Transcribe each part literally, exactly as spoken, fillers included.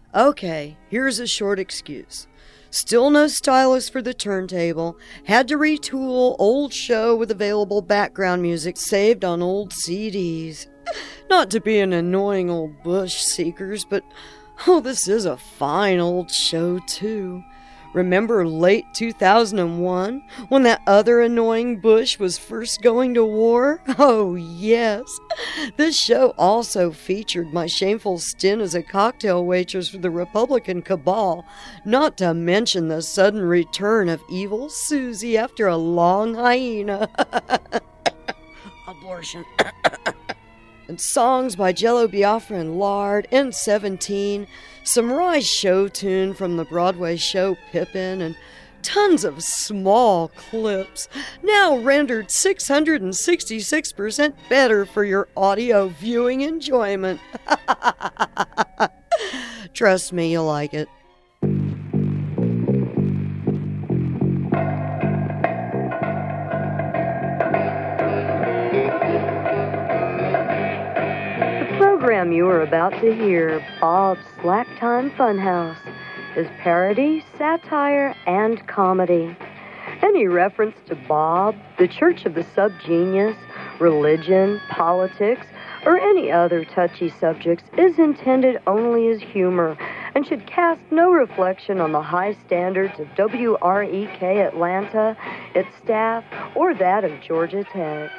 Okay, here's a short excuse. Still no stylus for the turntable. Had to retool old show with available background music saved on old C Ds. Not to be an annoying old bush seekers, but oh, this is a fine old show too. Remember late two thousand one, when that other annoying Bush was first going to war? Oh, yes. This show also featured my shameful stint as a cocktail waitress for the Republican cabal, not to mention the sudden return of evil Susie after a long hyena. Abortion. And songs by Jello Biafra and Lard, N seventeen, some Rye show tune from the Broadway show Pippin, and tons of small clips, now rendered six hundred sixty-six percent better for your audio viewing enjoyment. Trust me, you'll like it. The program you are about to hear, Bob's Slack Time Funhouse, is parody, satire, and comedy. Any reference to Bob, the Church of the Subgenius, religion, politics, or any other touchy subjects is intended only as humor and should cast no reflection on the high standards of W R E K Atlanta, its staff, or that of Georgia Tech.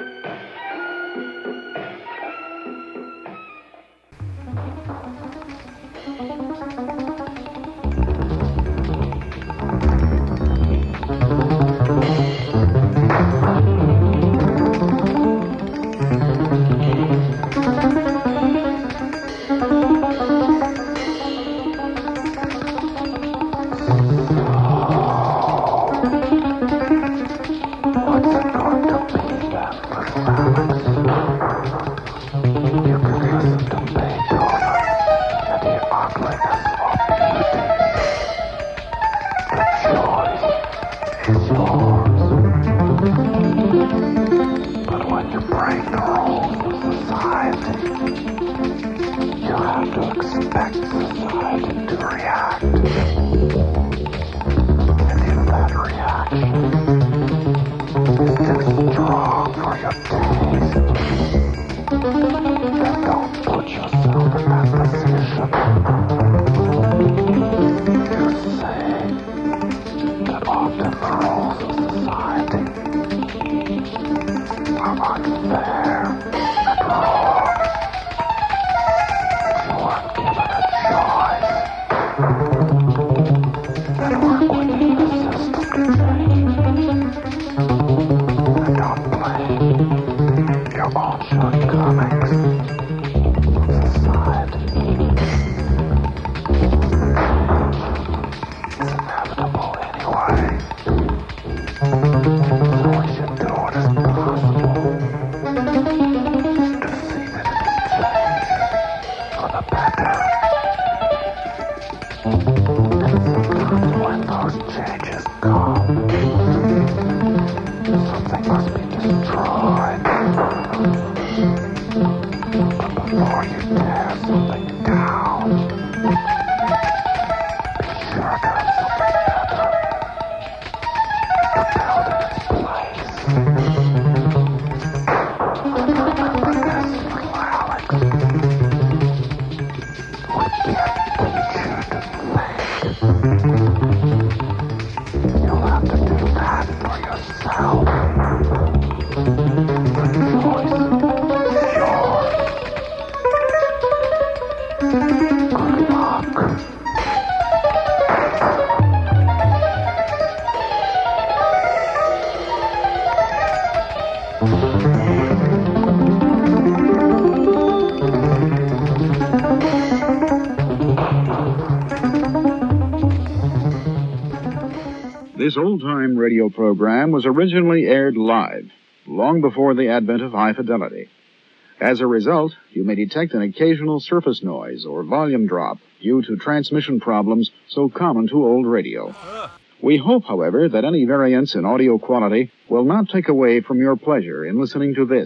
This old-time radio program was originally aired live, long before the advent of high fidelity. As a result, you may detect an occasional surface noise or volume drop due to transmission problems so common to old radio. We hope, however, that any variance in audio quality will not take away from your pleasure in listening to this,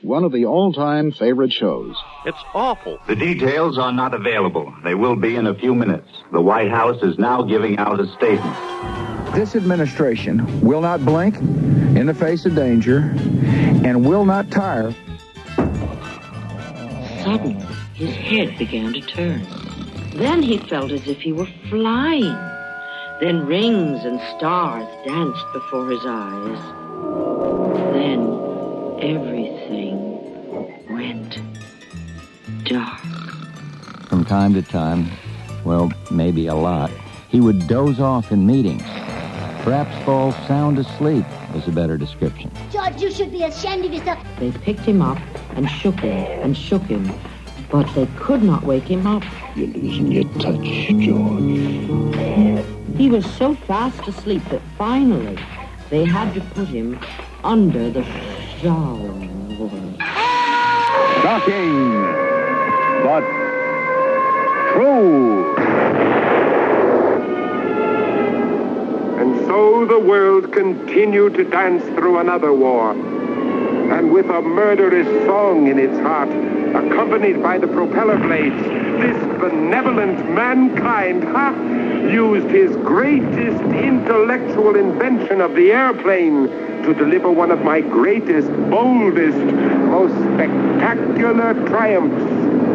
one of the all-time favorite shows. It's awful. The details are not available. They will be in a few minutes. The White House is now giving out a statement. This administration will not blink in the face of danger and will not tire. Suddenly, his head began to turn. Then he felt as if he were flying. Then rings and stars danced before his eyes. Then everything went dark. From time to time, well, maybe a lot, he would doze off in meetings. Perhaps fall sound asleep is a better description. George, you should be ashamed of yourself. They picked him up and shook him and shook him, but they could not wake him up. You're losing your touch, George. He was so fast asleep that finally they had to put him under the shower. Shocking, but true. And so the world continued to dance through another war. And with a murderous song in its heart, accompanied by the propeller blades, this benevolent mankind, ha, used his greatest intellectual invention of the airplane to deliver one of my greatest, boldest, most spectacular triumphs.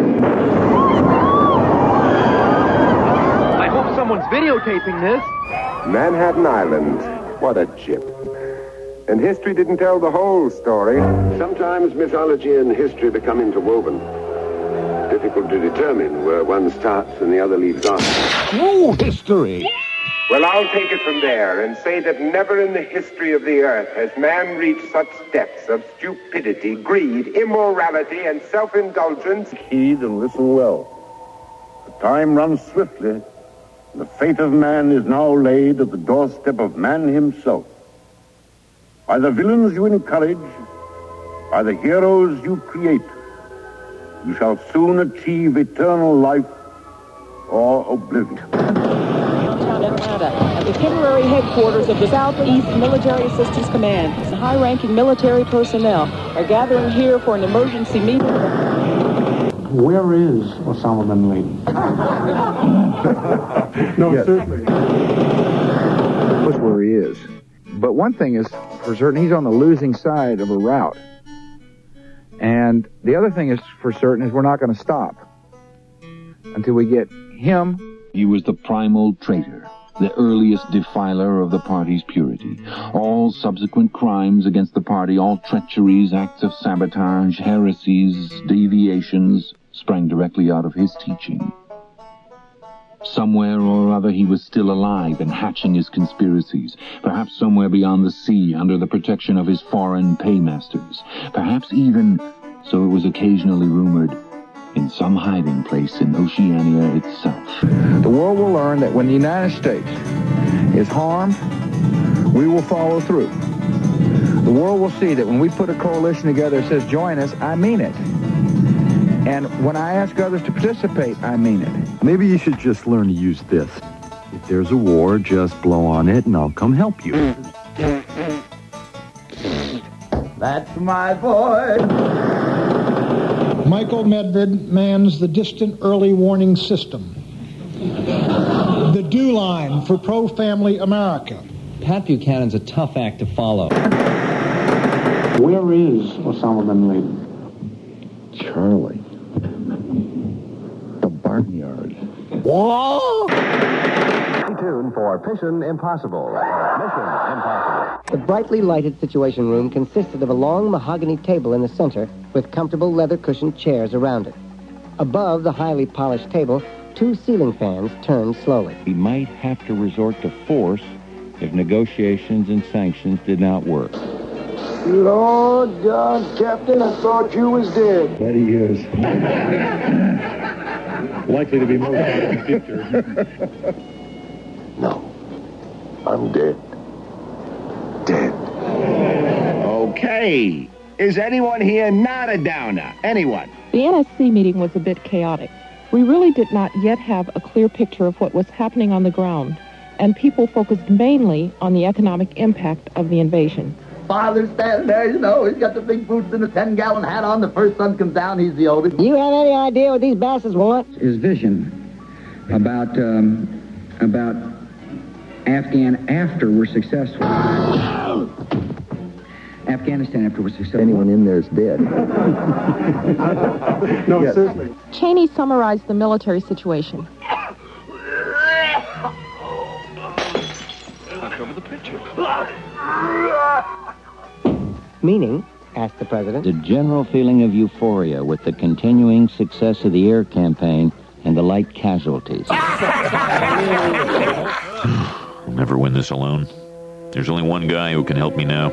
I hope someone's videotaping this. Manhattan Island. What a chip. And history didn't tell the whole story. Sometimes mythology and history become interwoven. Difficult to determine where one starts and the other leaves off. True history. Well, I'll take it from there and say that never in the history of the earth has man reached such depths of stupidity, greed, immorality, and self-indulgence. Heed and listen well. The time runs swiftly. The fate of man is now laid at the doorstep of man himself. By the villains you encourage, by the heroes you create, you shall soon achieve eternal life or oblivion. Atlanta, at the temporary headquarters of the Southeast Military Assistance Command. High-ranking military personnel are gathering here for an emergency meeting. Where is Osama bin Laden? No, yes. Certainly. That's where he is. But one thing is for certain, he's on the losing side of a rout. And the other thing is for certain is we're not going to stop until we get him. He was the primal traitor, the earliest defiler of the party's purity. All subsequent crimes against the party, all treacheries, acts of sabotage, heresies, deviations, sprang directly out of his teaching. Somewhere or other he was still alive and hatching his conspiracies, perhaps somewhere beyond the sea under the protection of his foreign paymasters, perhaps even, so it was occasionally rumored, in some hiding place in Oceania itself. The world will learn that when the United States is harmed, we will follow through. The world will see that when we put a coalition together that says, join us, I mean it. And when I ask others to participate, I mean it. Maybe you should just learn to use this. If there's a war, just blow on it and I'll come help you. That's my boy. Michael Medved mans the distant early warning system. The do line for pro-family America. Pat Buchanan's a tough act to follow. Where is Osama bin Laden? Charlie. The barnyard. Whoa! Stay tuned for Mission Impossible. Mission Impossible. The brightly lighted Situation Room consisted of a long mahogany table in the center with comfortable leather-cushioned chairs around it. Above the highly polished table, two ceiling fans turned slowly. We might have to resort to force if negotiations and sanctions did not work. Lord God, Captain, I thought you was dead. That he is. Likely to be most out of the future. No, I'm dead. Dead. Okay. Is anyone here not a downer? Anyone? The N S C meeting was a bit chaotic. We really did not yet have a clear picture of what was happening on the ground, and people focused mainly on the economic impact of the invasion. father standing there, you know. He's got the big boots and a ten-gallon hat on. The first sun comes down, he's the oldest. You have any idea what these bastards want? His vision about, um, about Afghan after we're successful. Afghanistan after we're successful. Anyone in there is dead. No, Yes. seriously. Cheney summarized the military situation. Knocked over the picture. Meaning, asked the president, The general feeling of euphoria with the continuing success of the air campaign and the light casualties. I'll never win this alone. There's only one guy who can help me now.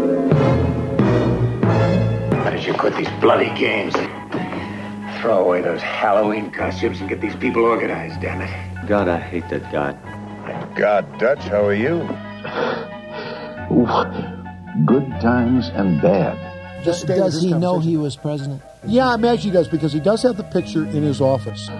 Why don't you quit these bloody games and throw away those Halloween costumes and get these people organized, damn it. God, I hate that God. God, Dutch, how are you? Good times and bad. Does, does he know he was president? Yeah, I imagine he does, because he does have the picture in his office.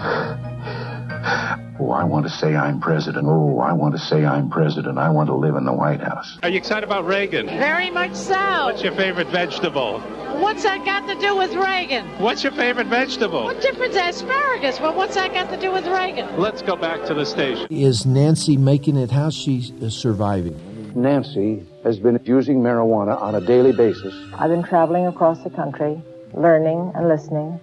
Oh, I want to say I'm president. Oh, I want to say I'm president. I want to live in the White House. Are you excited about Reagan? Very much so. What's your favorite vegetable? What's that got to do with Reagan? What's your favorite vegetable? What difference is asparagus? Well, what's that got to do with Reagan? Let's go back to the station. Is Nancy making it? How's she uh, surviving? Nancy has been using marijuana on a daily basis. I've been traveling across the country, learning and listening.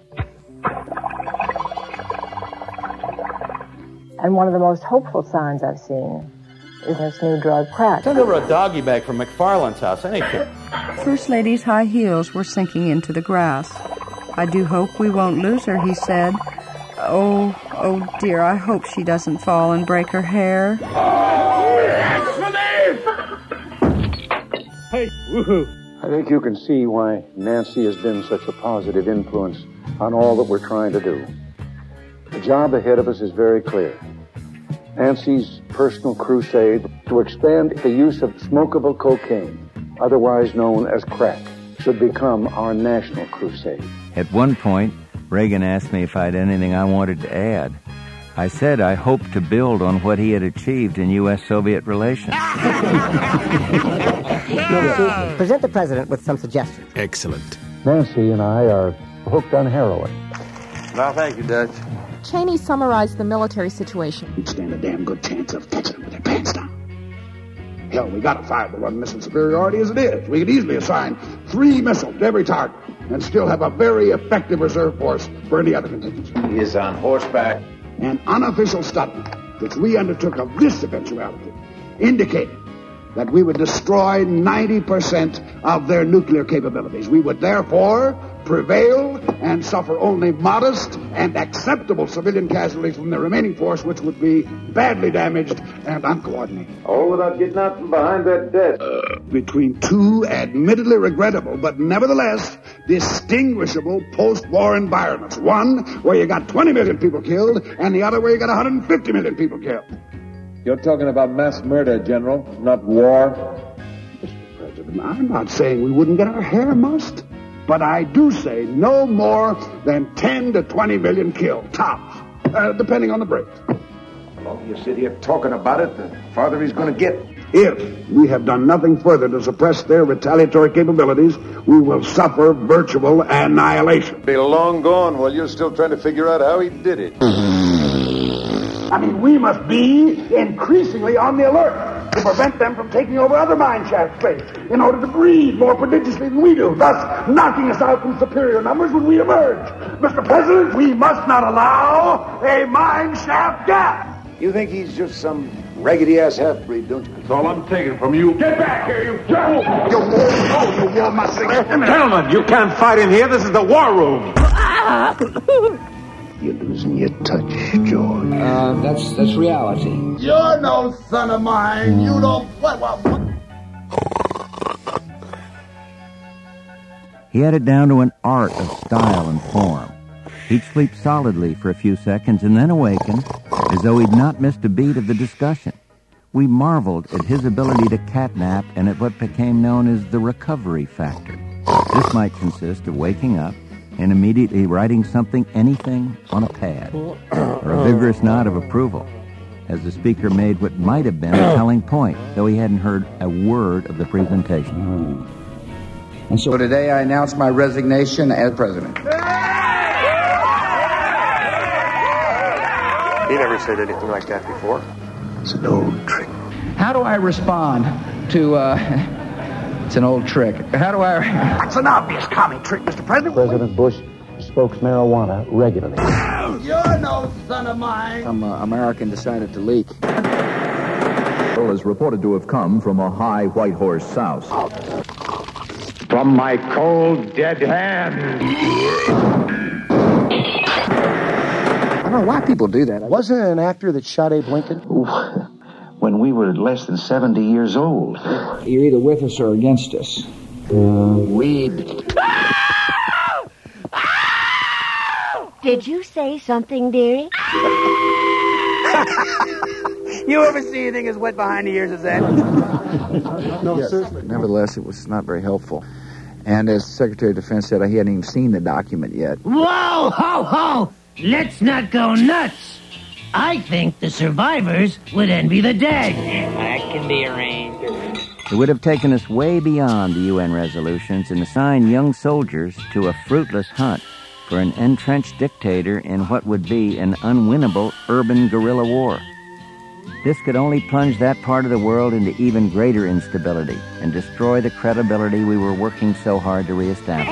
And one of the most hopeful signs I've seen is this new drug, crack. Send over a doggy bag from McFarland's house, anything. First Lady's high heels were sinking into the grass. I do hope we won't lose her, he said. Oh, oh dear, I hope she doesn't fall and break her hair. Hey, woohoo! I think you can see why Nancy has been such a positive influence on all that we're trying to do. The job ahead of us is very clear. Nancy's personal crusade to expand the use of smokable cocaine, otherwise known as crack, should become our national crusade. At one point, Reagan asked me if I had anything I wanted to add. I said I hoped to build on what he had achieved in U S Soviet relations. present the president with some suggestions. Excellent. Nancy and I are hooked on heroin. No, thank you, Dutch. Cheney summarized the military situation. We'd stand a damn good chance of catching them with their pants down. Hell, we got a five to one missile superiority as it is. We could easily assign three missiles to every target and still have a very effective reserve force for any other contingency. He is on horseback. An unofficial study, which we undertook of this eventuality, indicated that we would destroy ninety percent of their nuclear capabilities. We would therefore prevail and suffer only modest and acceptable civilian casualties from the remaining force, which would be badly damaged and uncoordinated. All without getting out from behind that desk. Uh, between two admittedly regrettable, but nevertheless distinguishable post-war environments. One where you got twenty million people killed, and the other where you got one hundred fifty million people killed. You're talking about mass murder, General, not war. Mister President, I'm not saying we wouldn't get our hair mussed, but I do say no more than ten to twenty million killed, tops, uh, depending on the break. The longer you sit here talking about it, the farther he's going to get. If we have done nothing further to suppress their retaliatory capabilities, we will suffer virtual annihilation. Be long gone while you're still trying to figure out how he did it. I mean, we must be increasingly on the alert to prevent them from taking over other mine shaft space in order to breed more prodigiously than we do, thus knocking us out from superior numbers when we emerge. Mister President, we must not allow a mine shaft gap. You think he's just some raggedy-ass half-breed, don't you? That's all I'm taking from you. Get back here, you devil! You war, oh, you war mustang. Gentlemen, you can't fight in here. This is the war room. You're losing your touch, George. Uh, that's that's reality. You're no son of mine. You don't... What, what, what? He had it down to an art of style and form. He'd sleep solidly for a few seconds and then awaken as though he'd not missed a beat of the discussion. We marveled at his ability to catnap and at what became known as the recovery factor. This might consist of waking up and immediately writing something, anything, on a pad, or a vigorous nod of approval. as the speaker made what might have been a telling point, though he hadn't heard a word of the presentation. And so today I announce my resignation as president. He never said anything like that before. It's an old trick. How do I respond to, uh, it's an old trick. How do I... That's an obvious comic trick, Mister President. President Bush smokes marijuana regularly. You're no son of mine. Some uh, American decided to leak. Is reported to have come from a high white horse souse. From my cold, dead hand. I don't know why people do that. Wasn't it an actor that shot Abe Lincoln? When we were less than seventy years old. You're either with us or against us. Uh, weed. Did you say something, dearie? You ever see anything as wet behind the ears as that? No, yes. Seriously. Nevertheless, it was not very helpful. And as Secretary of Defense said, he hadn't even seen the document yet. Whoa, ho, ho! Let's not go nuts. I think the survivors would envy the dead. That can be arranged. It would have taken us way beyond the U N resolutions and assigned young soldiers to a fruitless hunt for an entrenched dictator in what would be an unwinnable urban guerrilla war. This could only plunge that part of the world into even greater instability and destroy the credibility we were working so hard to reestablish.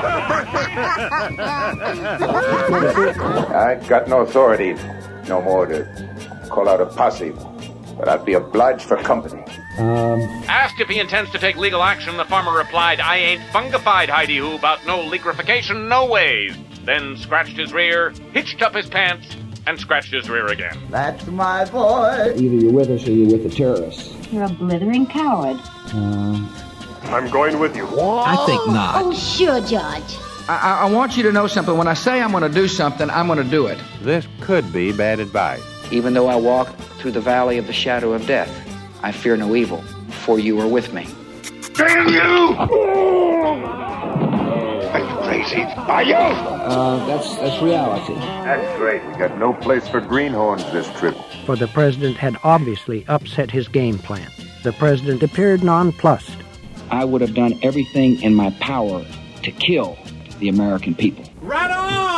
I got no authority no more to call out a posse, but I'd be obliged for company. Um, Asked if he intends to take legal action, the farmer replied, I ain't fungified, Heidi-Hoo, about no liquefaction, no ways. Then scratched his rear, hitched up his pants, and scratched his rear again. That's my boy. Either you're with us or you're with the terrorists. You're a blithering coward. Uh, I'm going with you. I think not. Oh, sure, Judge. I, I want you to know something. When I say I'm going to do something, I'm going to do it. This could be bad advice. Even though I walk through the valley of the shadow of death, I fear no evil, for you are with me. Damn you! Are you crazy? Are you? Uh, that's that's reality. That's great. We got no place for greenhorns this trip. For the president had obviously upset his game plan. The president appeared nonplussed. I would have done everything in my power to kill the American people. Right on!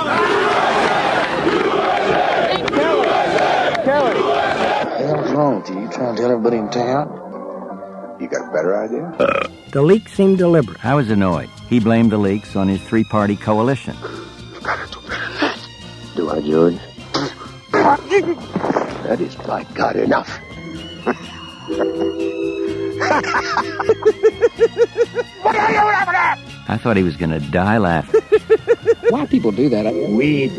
Kelly! Kelly! What the hell's wrong with you? You trying to tell everybody in town? You got a better idea? The leak seemed deliberate. I was annoyed. He blamed the leaks on his three-party coalition. You've got to do better than that. Do I, George? That is, by God, enough. What are you laughing at? I thought he was going to die laughing. Why people do that? I mean, weed.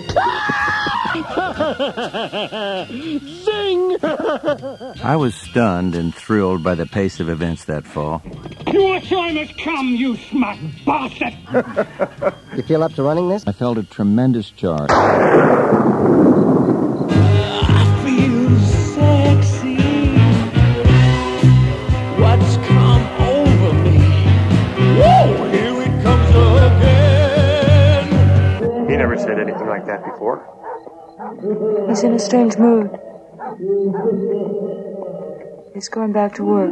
Zing! I was stunned and thrilled by the pace of events that fall. Your time has come, you smart bastard! You feel up to running this? I felt a tremendous charge. I feel sexy. What's come over me? Whoa! Here it comes again! He never said anything like that before. He's in a strange mood. He's going back to work.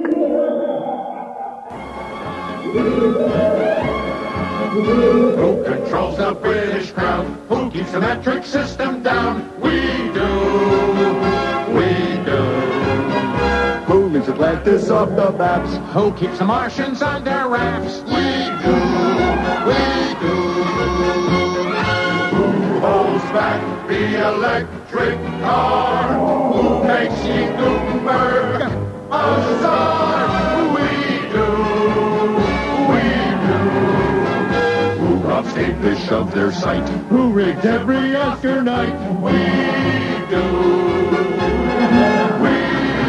Who controls the British crown? Who keeps the metric system down? We do. We do. Who leaves Atlantis off the maps? Who keeps the Martians on their rafts? We do. We do. Who holds back the electric car? Who makes Gutenberg a czar? We do. We do. Who robs English of their sight? Who rigged every Oscar night? We do. We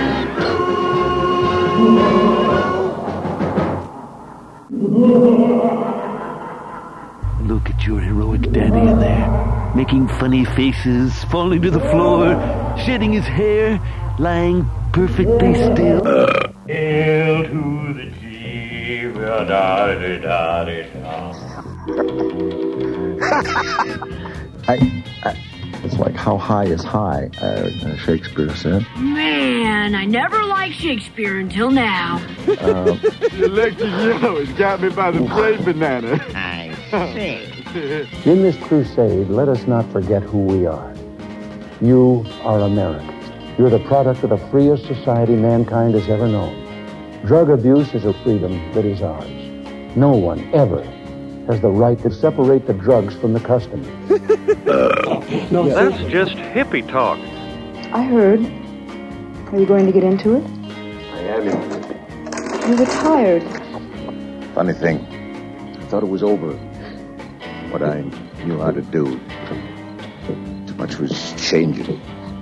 Look at your heroic daddy in there, making funny faces, falling to the floor, shedding his hair, lying perfectly still. Hail to the G, da da da da. I, I, it's It's like how high is high, uh, Shakespeare said. Man, I never liked Shakespeare until now. Uh, the electric yellow has got me by the brain banana. I see. In this crusade, let us not forget who we are. You are America. You're the product of the freest society mankind has ever known. Drug abuse is a freedom that is ours. No one ever has the right to separate the drugs from the customer. No, that's just hippie talk. I heard. Are you going to get into it? I am into it. You retired. Funny thing, I thought it was over. What I knew how to do. Too much was changing.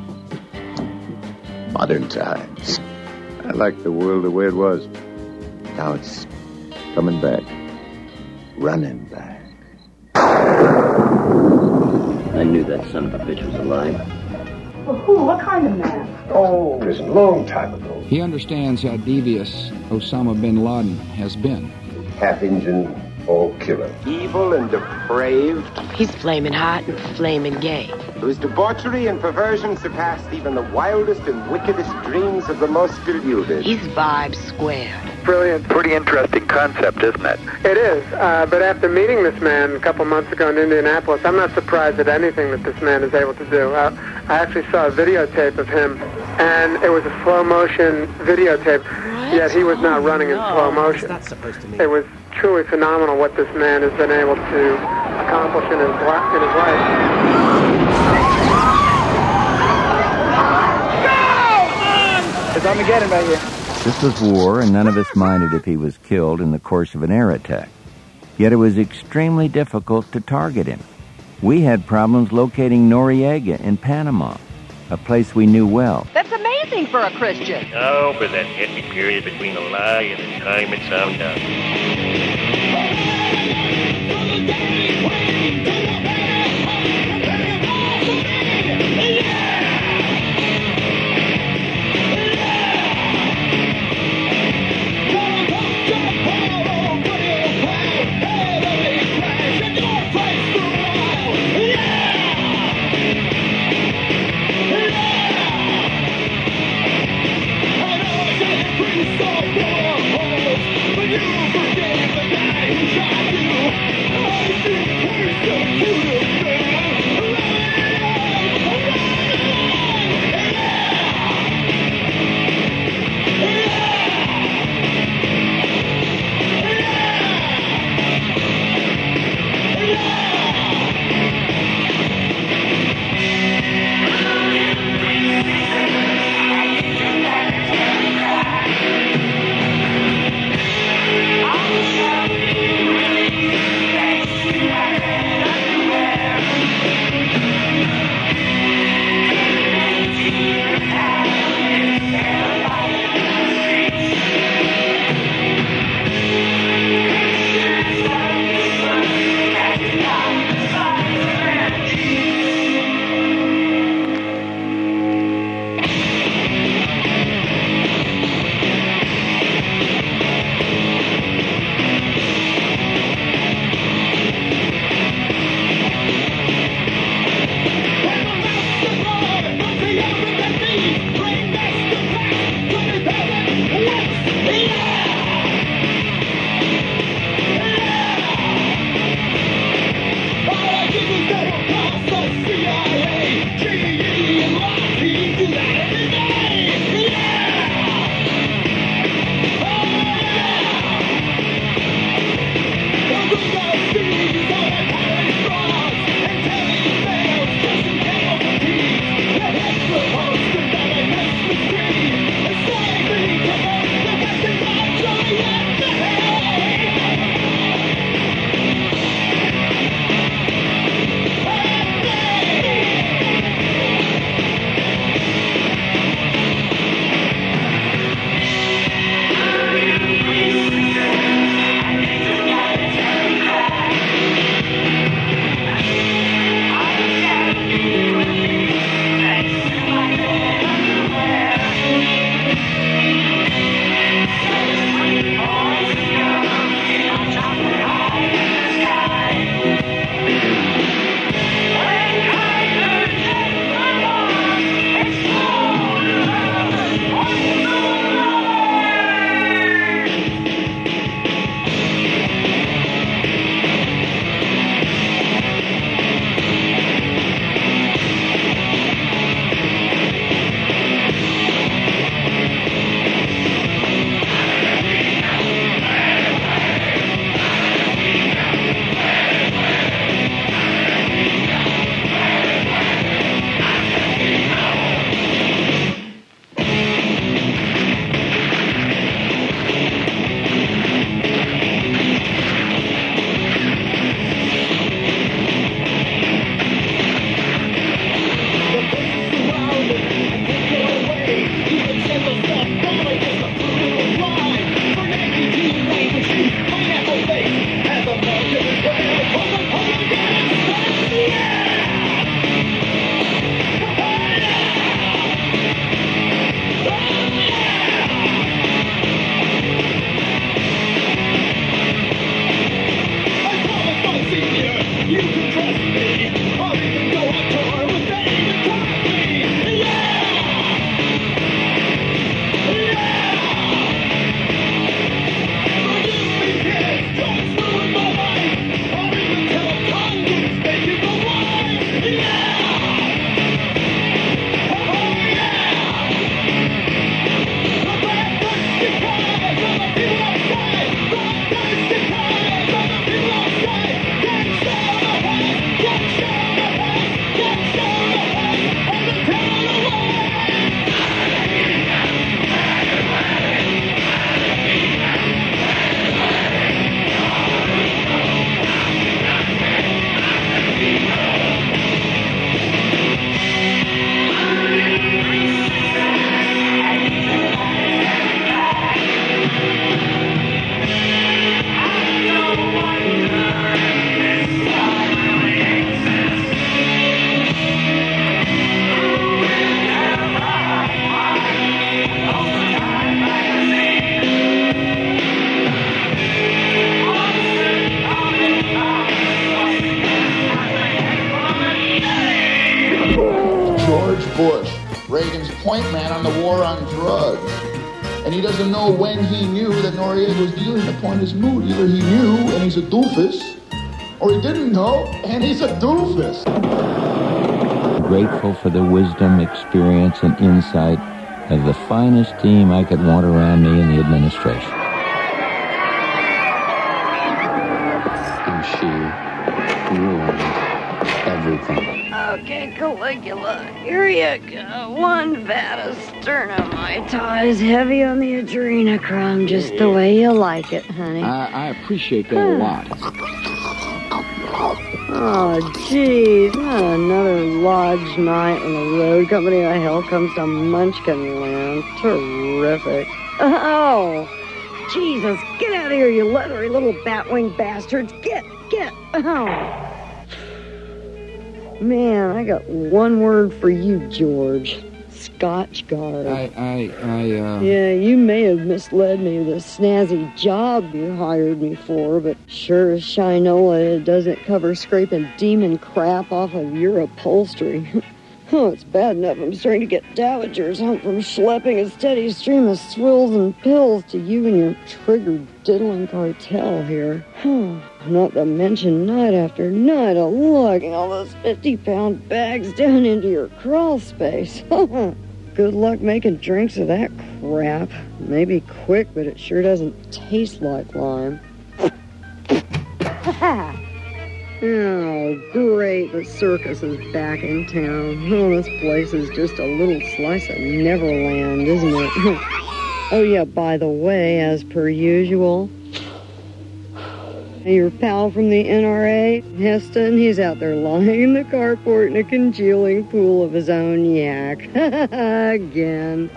Modern times. I liked the world the way it was. Now it's coming back. Running back. I knew that son of a bitch was alive. Well, who? What kind of man? Oh, it was a long time ago. He understands how devious Osama bin Laden has been. Half-Indian, all-killer. Evil and depraved. He's flaming hot and flaming gay. Whose debauchery and perversion surpassed even the wildest and wickedest dreams of the most deluded. He's vibes squared. Brilliant. Pretty interesting concept, isn't it? It is, uh, but after meeting this man a couple months ago in Indianapolis, I'm not surprised at anything that this man is able to do. Uh, I actually saw a videotape of him, and it was a slow-motion videotape, what? Yet he was not oh, running in no. slow motion. What's that supposed to mean? It was truly phenomenal what this man has been able to accomplish in his, in his life. It's Armageddon right here. This was war, and none of us minded if he was killed in the course of an air attack. Yet it was extremely difficult to target him. We had problems locating Noriega in Panama, a place we knew well. That's amazing for a Christian. Oh, but that happy period between the lie and the time it found out. But you forget the Reagan's point man on the war on drugs. And he doesn't know when he knew that Noriega was dealing. The point is moot. Either he knew and he's a doofus, or he didn't know and he's a doofus. Grateful for the wisdom, experience, and insight of the finest team I could want around me in the administration. And she ruined everything. Okay, Caligula, here you go. One vat of sternomyces, heavy on the adrenochrome, just the way you like it, honey. I, I appreciate that a lot. Oh, jeez, not another lodge night when the road company of hell comes to Munchkin Land. Terrific. Oh, Jesus, get out of here, you leathery little batwing bastards. Get, get, oh. Man, I got one word for you, George. Scotchgard. I, I, I, uh... Yeah, you may have misled me with a snazzy job you hired me for, but sure as Shinola it doesn't cover scraping demon crap off of your upholstery. Oh, it's bad enough I'm starting to get dowagers home from schlepping a steady stream of swills and pills to you and your triggered diddling cartel here. Not to mention night after night of lugging all those fifty-pound bags down into your crawl space. Good luck making drinks of that crap. Maybe quick, but it sure doesn't taste like lime. Oh, great, the circus is back in town. Oh, this place is just a little slice of Neverland, isn't it? Oh, yeah, by the way, as per usual, your pal from the N R A, Heston, he's out there lying in the carport in a congealing pool of his own yak. Again.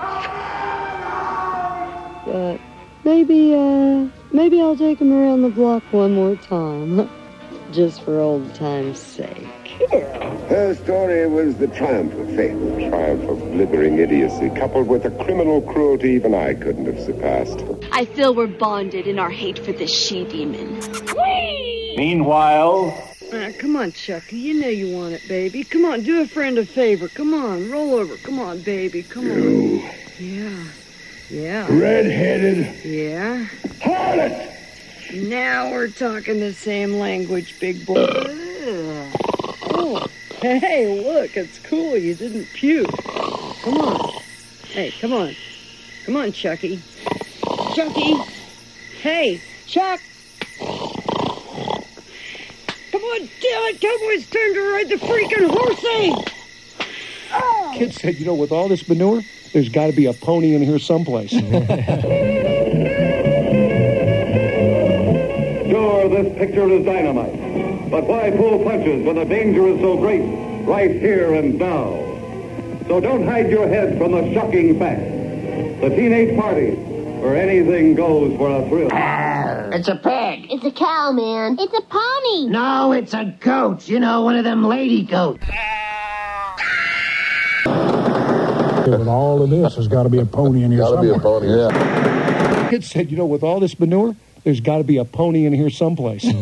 But maybe, uh, maybe I'll take him around the block one more time. Just for old time's sake. Her story was the triumph of faith, the triumph of blithering idiocy, coupled with a criminal cruelty even I couldn't have surpassed. I feel we're bonded in our hate for this she-demon. Meanwhile... Uh, come on, Chucky. You know you want it, baby. Come on, do a friend a favor. Come on, roll over. Come on, baby. Come on. You. Yeah. Yeah. Red-headed. Yeah. Harlot! Now we're talking the same language, big boy. Oh, hey, look, it's cool. You didn't puke. Come on. Hey, come on. Come on, Chucky. Chucky. Hey, Chuck. Come on, damn it, Cowboy's turn to ride the freaking horsey. Oh. Kid said, you know, with all this manure, there's got to be a pony in here someplace. Sure, this picture is dynamite. But why pull punches when the danger is so great right here and now? So don't hide your head from the shocking fact. The teenage party, where anything goes for a thrill. It's a pig. It's a cow, man. It's a pony. No, it's a goat. You know, one of them lady goats. With all of this, there's got to be a pony in here Gotta somewhere. be a pony, yeah. Kid said, you know, with all this manure, there's got to be a pony in here someplace. It's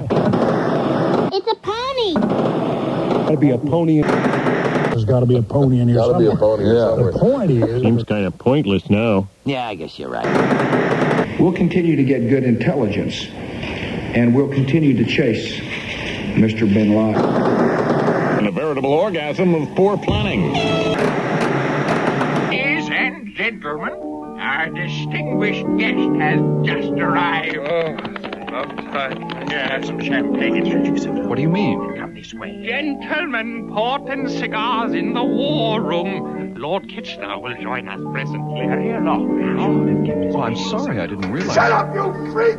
a pony. Got to be a pony. In... There's got to be a pony in here Gotta somewhere. be a pony yeah. somewhere. The point is... Seems kind of pointless now. Yeah, I guess you're right. We'll continue to get good intelligence, and we'll continue to chase Mister Bin Laden. And a veritable orgasm of poor planning. Ladies and gentlemen, our distinguished guest has just arrived. Oh, about time. Yeah, some champagne. What do you mean? Come this way. Gentlemen, port and cigars in the war room. Lord Kitchener will join us presently. Hurry along now. Oh, I'm sorry, I didn't realize. Shut up, you freak!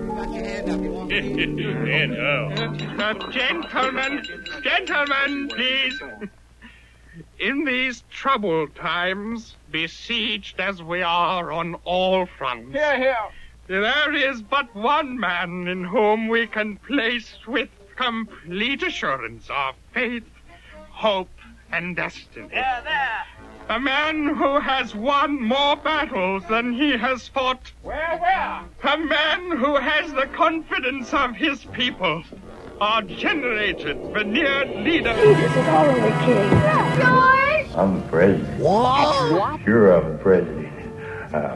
uh, gentlemen, gentlemen, please. In these troubled times, besieged as we are on all fronts, Hear, hear. there is but one man in whom we can place with complete assurance our faith, hope, and destiny. There, there. A man who has won more battles than he has fought. Where, where? A man who has the confidence of his people. Our generated, veneered leader. This is all the king. George! I'm the president. What? What? Sure, I'm the president. Uh,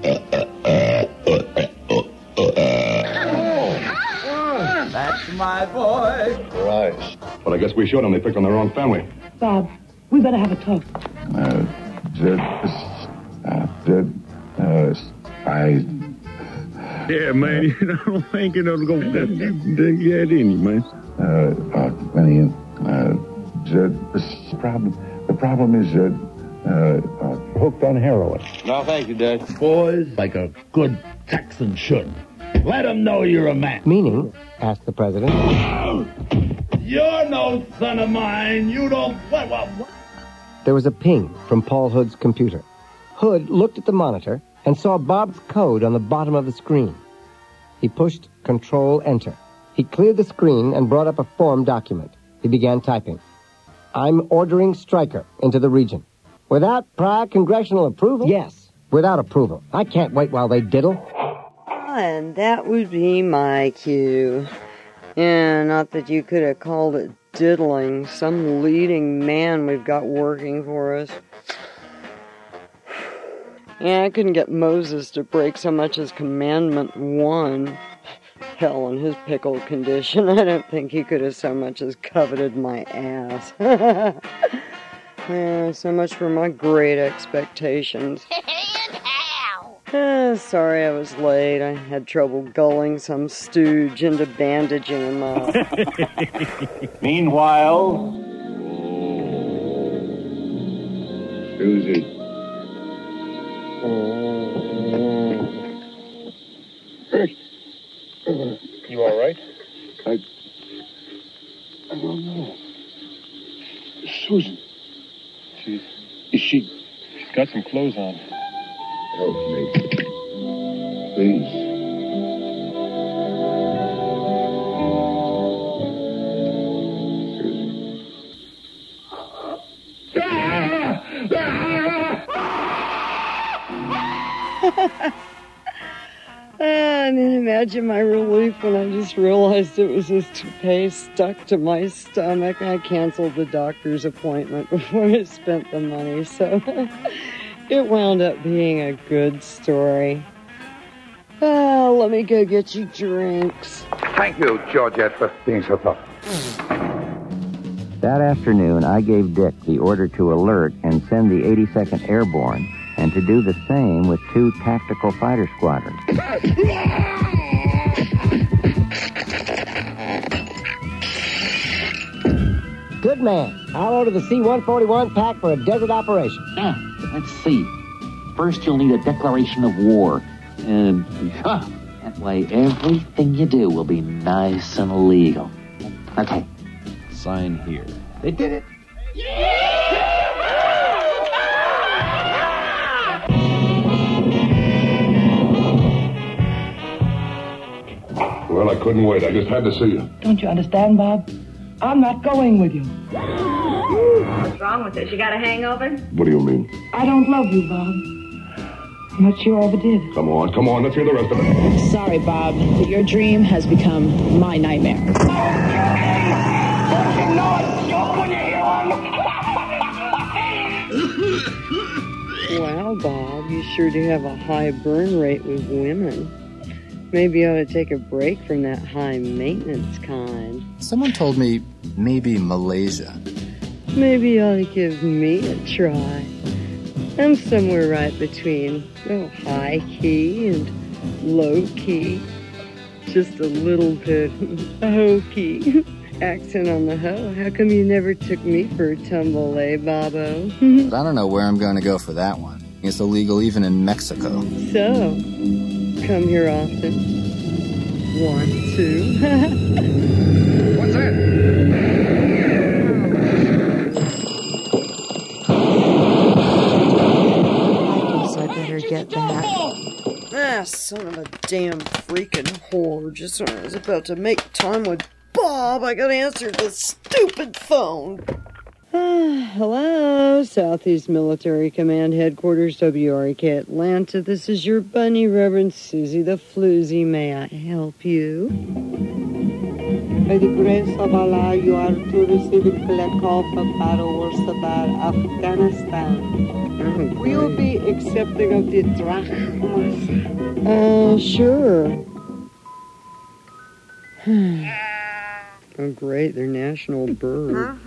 That's my boy. Right. But I guess we showed them they picked on the wrong family. Bob, we better have a talk. Uh, Zed, uh, Zed, uh, I... Yeah, man, you know, I ain't gonna go that in you, man. Uh, uh, Lenny, uh, Zed, the problem, the problem is that, uh, uh, hooked on heroin. No, thank you, Dad. Boys, like a good Texan should. Let them know you're a man. Meaning, asked the president. You're no son of mine. You don't... What, what, what? There was a ping from Paul Hood's computer. Hood looked at the monitor and saw Bob's code on the bottom of the screen. He pushed Control-Enter. He cleared the screen and brought up a form document. He began typing. I'm ordering Stryker into the region. Without prior congressional approval? Yes, without approval. I can't wait while they diddle. And that would be my cue. Yeah, not that you could have called it diddling. Some leading man we've got working for us. Yeah, I couldn't get Moses to break so much as commandment one. Hell, in his pickled condition, I don't think he could have so much as coveted my ass. Yeah, so much for my great expectations. Uh, sorry I was late. I had trouble gulling some stooge into bandaging him up. Meanwhile... Susie. You all right? I... I don't know. Susan. She's... Is she... She's got some clothes on. Help me. Please. I mean, imagine my relief when I just realized it was his toupee stuck to my stomach. I canceled the doctor's appointment before I spent the money, so it wound up being a good story. Ah, let me go get you drinks. Thank you, Georgette, for being so thoughtful. That afternoon, I gave Dick the order to alert and send the eighty-second Airborne, and to do the same with two tactical fighter squadrons. Good man. I'll order the C one forty-one pack for a desert operation. Ah, let's see. First, you'll need a declaration of war. Uh, huh. That way, everything you do will be nice and legal. Okay. Sign here. They did it. Well, I couldn't wait. I just had to see you. Don't you understand, Bob? I'm not going with you. What's wrong with this? You got a hangover? What do you mean? I don't love you, Bob. I'm not sure I ever did. Come on, come on. Let's hear the rest of it. Sorry, Bob, but your dream has become my nightmare. Wow, Bob, you sure do have a high burn rate with women. Maybe you ought to take a break from that high maintenance kind. Someone told me maybe Malaysia. Maybe you ought to give me a try. I'm somewhere right between oh, high key and low key. Just a little bit hokey. Accent on the hoe. How come you never took me for a tumble, eh, Bobo? But I don't know where I'm going to go for that one. It's illegal even in Mexico. So, come here often. Want to? What's that? I guess I better get that. Ah, son of a damn freaking whore. Just when I was about to make time with Bob, I got answered the stupid phone. Ah, hello, Southeast Military Command Headquarters, W R E K Atlanta. This is your bunny, Reverend Susie the Floozy. May I help you? By the grace of Allah, you are to receive a collect call from Battle Sabah, Afghanistan. Will you be accepting of the drachmas? Uh, sure. Oh, great, they're national bird.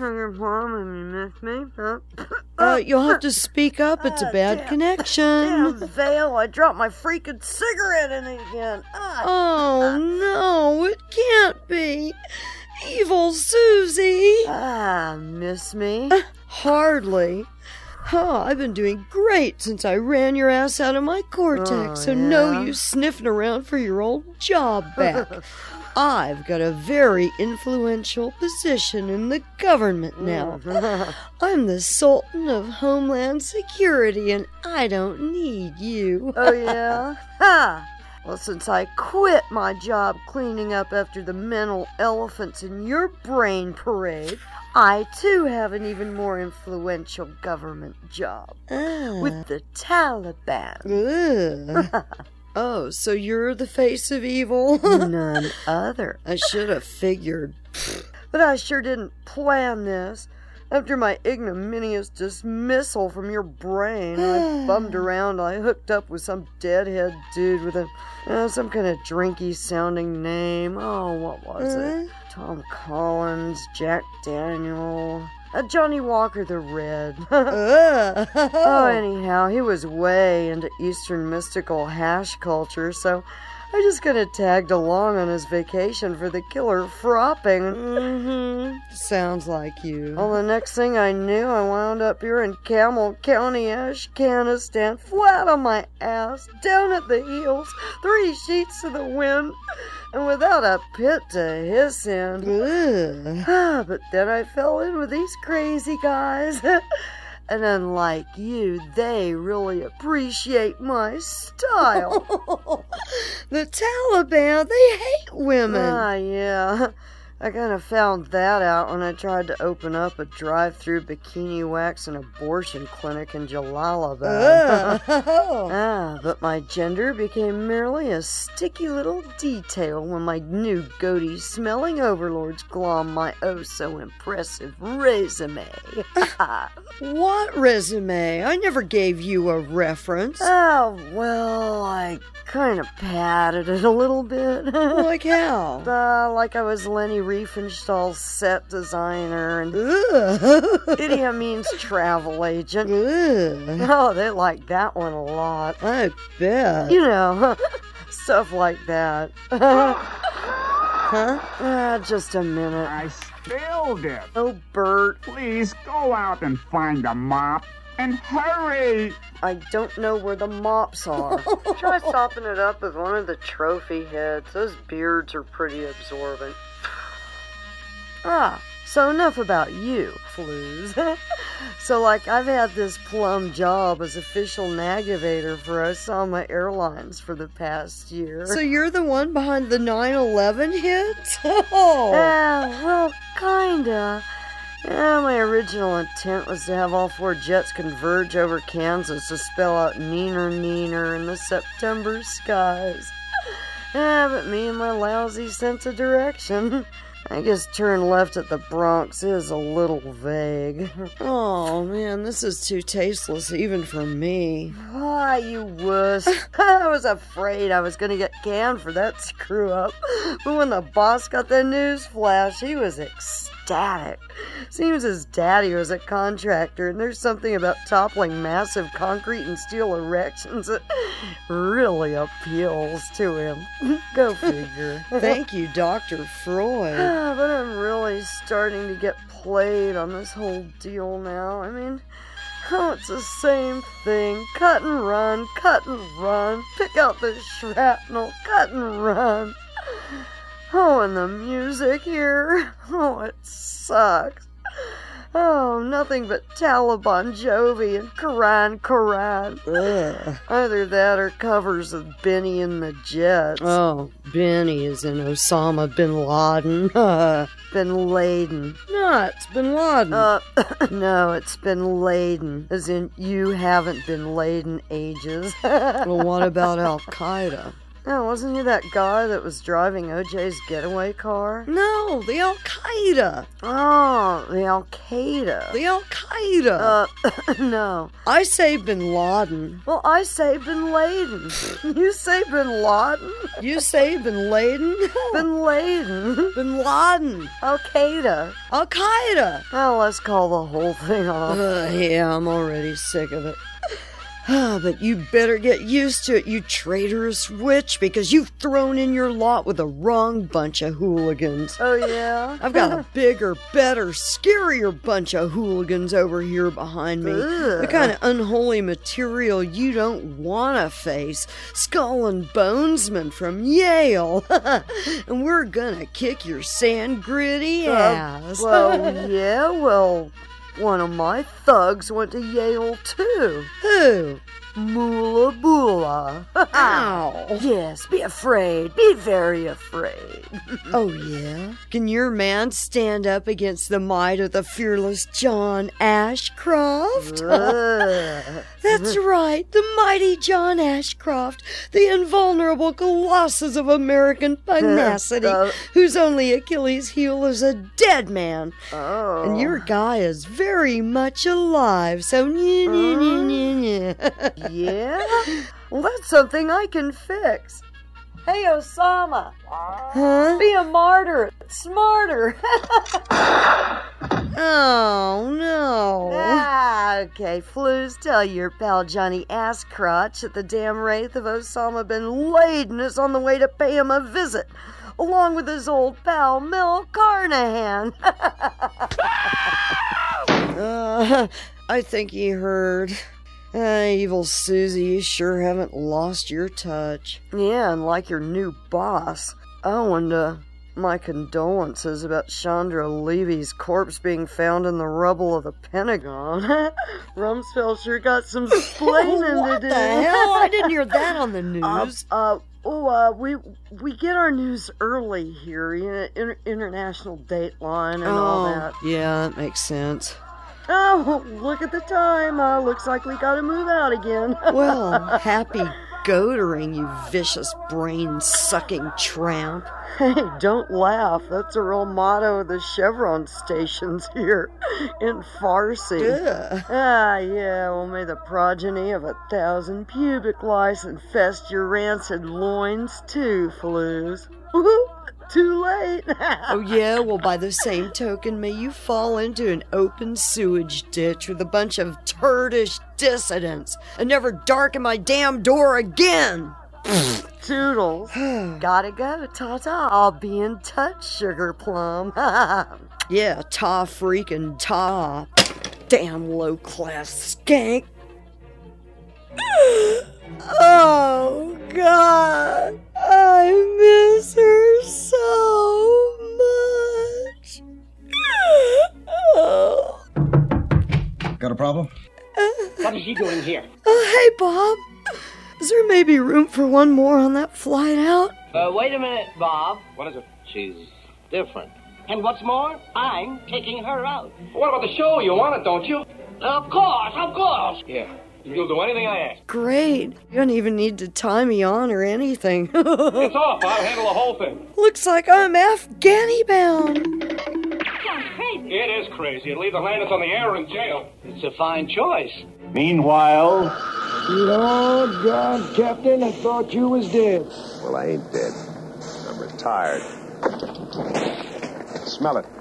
Uh, you'll have to speak up. It's a bad connection. Damn, Vale, I dropped my freaking cigarette in it again. Ah, Oh, no, it can't be. Evil Susie. Ah, miss me? Uh, hardly. Oh, I've been doing great since I ran your ass out of my cortex, Oh, so no yeah? use sniffing around for your old job back. I've got a very influential position in the government now. I'm the Sultan of Homeland Security, and I don't need you. Oh, yeah? Ha! Well, since I quit my job cleaning up after the mental elephants in your brain parade, I too have an even more influential government job. Ah. With the Taliban. Ugh. Oh, so you're the face of evil? None other. I should have figured. But I sure didn't plan this. After my ignominious dismissal from your brain, I bummed around. I hooked up with some deadhead dude with a uh, some kind of drinky-sounding name. Oh, what was it? Tom Collins, Jack Daniel, uh, Johnny Walker the Red. Oh, anyhow, he was way into Eastern mystical hash culture, so I just kind of tagged along on his vacation for the killer fropping. Mm-hmm. Sounds like you. Well, the next thing I knew, I wound up here in Camel County, Afghanistan, flat on my ass, down at the heels, three sheets to the wind, and without a pit to hiss in. Ah, but then I fell in with these crazy guys. And unlike you, they really appreciate my style. The Taliban, they hate women. Ah, yeah. I kind of found that out when I tried to open up a drive-through bikini wax and abortion clinic in Jalalabad. Ah, but my gender became merely a sticky little detail when my new goatee-smelling overlords glom my oh-so-impressive resume. What resume? I never gave you a reference. Oh, well, I kind of padded it a little bit. Like how? Uh, like I was Lenny Riefenstahl's set designer, and idiom means travel agent. Ugh. Oh, they like that one a lot. I bet. You know, stuff like that. Huh? Ah, just a minute. I spilled it. Oh, Bert. Please go out and find a mop. And hurry! I don't know where the mops are. Try sopping it up with one of the trophy heads. Those beards are pretty absorbent. Ah, so enough about you, Flues. So, like, I've had this plum job as official navigator for Osama Airlines for the past year. So you're the one behind the nine eleven hits? Oh. Yeah, well, kinda. Yeah, my original intent was to have all four jets converge over Kansas to spell out Neener Neener in the September skies. Yeah, but me and my lousy sense of direction. I guess turn left at the Bronx is a little vague. Oh, man, this is too tasteless even for me. Why, you wuss. I was afraid I was going to get canned for that screw-up. But when the boss got the news flash, he was ecstatic. Seems his daddy was a contractor, and there's something about toppling massive concrete and steel erections that really appeals to him. Go figure. Thank you, Doctor Freud. But I'm really starting to get played on this whole deal now. I mean, oh, it's the same thing. Cut and run, cut and run. Pick out the shrapnel, cut and run. Oh, and the music here. Oh, it sucks. Oh, nothing but Taliban Jovi and Quran Quran. Ugh. Either that or covers of Benny and the Jets. Oh, Benny is in Osama bin Laden. Bin Laden. No, it's bin Laden. Uh, no, it's been laden. As in, you haven't been laden ages. Well, what about Al-Qaeda? Oh, wasn't he that guy that was driving O J's getaway car? No, the Al-Qaeda. Oh, the Al-Qaeda. The Al-Qaeda. Uh, no. I say Bin Laden. Well, I say Bin Laden. You say Bin Laden? You say Bin Laden? Bin Laden. Bin Laden. Al-Qaeda. Al-Qaeda. Oh, let's call the whole thing off. Uh, yeah, I'm already sick of it. Ah, but you better get used to it, you traitorous witch, because you've thrown in your lot with the wrong bunch of hooligans. Oh, yeah? I've got a bigger, better, scarier bunch of hooligans over here behind me. Ugh. The kind of unholy material you don't want to face. Skull and Bonesman from Yale. And we're gonna kick your sand gritty ass. Uh, well, yeah, well... One of my thugs went to Yale, too. Who? Moola Boola. Ow. Yes, be afraid. Be very afraid. Oh, yeah? Can your man stand up against the might of the fearless John Ashcroft? That's right, the mighty John Ashcroft, the invulnerable colossus of American pugnacity, uh, whose only Achilles heel is a dead man. Oh. And your guy is very much alive, so nye, nye, nye, nye, nye. Yeah? Well, that's something I can fix. Hey, Osama. Huh? Be a martyr. Smarter. Oh, no. Ah, okay. Flues, tell your pal Johnny Asscrotch that the damn wraith of Osama bin Laden is on the way to pay him a visit, along with his old pal Mel Carnahan. uh, I think he heard. Ah, evil Susie, you sure haven't lost your touch. Yeah, and like your new boss. Oh, and, uh, my condolences about Chandra Levy's corpse being found in the rubble of the Pentagon. Rumsfeld sure got some splaining what to do. What the hell? I didn't hear that on the news. Uh, uh oh, uh, we we get our news early here, you know, inter- international dateline and oh, all that. Yeah, that makes sense. Oh, look at the time. Uh, looks like we gotta move out again. Well, happy goatering, you vicious brain-sucking tramp. Hey, don't laugh. That's the real motto of the Chevron stations here in Farsi. Ugh. Ah, yeah, well, may the progeny of a thousand pubic lice infest your rancid loins too, Flues. Too late. Oh, yeah? Well, by the same token, may you fall into an open sewage ditch with a bunch of turdish dissidents and never darken my damn door again. Toodles. Gotta go. Ta-ta. I'll be in touch, Sugar Plum. Yeah, ta freaking ta. Damn low-class skank. Oh, God. I miss her so much. Oh. Got a problem? Uh, what is he doing here? Uh, hey, Bob. Is there maybe room for one more on that flight out? Uh, wait a minute, Bob. What is it? She's different. And what's more, I'm taking her out. What about the show? You want it, don't you? Of course, of course. Yeah. You'll do anything I ask. Great. You don't even need to tie me on or anything. It's off. I'll handle the whole thing. Looks like I'm Afghani bound. Sounds crazy. It is crazy. It'll either land us on the air or in jail. It's a fine choice. Meanwhile... Lord God, Captain, I thought you was dead. Well, I ain't dead. I'm retired. Smell it.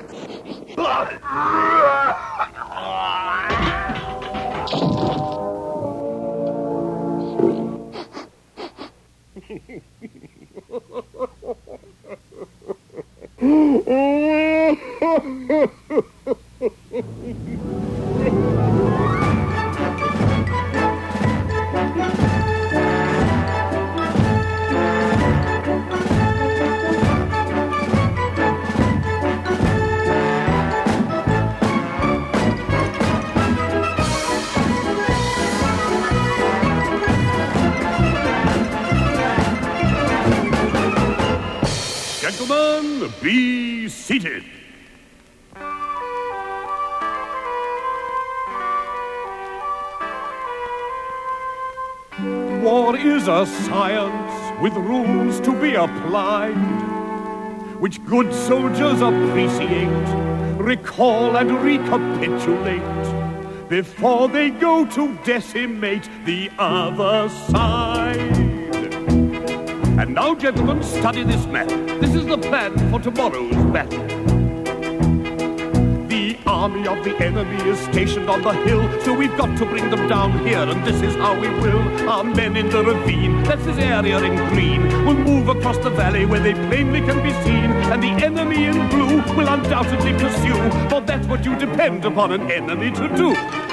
Gentlemen, be seated. War is a science with rules to be applied, which good soldiers appreciate, recall and recapitulate before they go to decimate the other side. And now, gentlemen, study this map. This is the plan for tomorrow's battle. The army of the enemy is stationed on the hill, so we've got to bring them down here, and this is how we will. Our men in the ravine, that's this area in green, will move across the valley where they plainly can be seen, and the enemy in blue will undoubtedly pursue, for that's what you depend upon an enemy to do.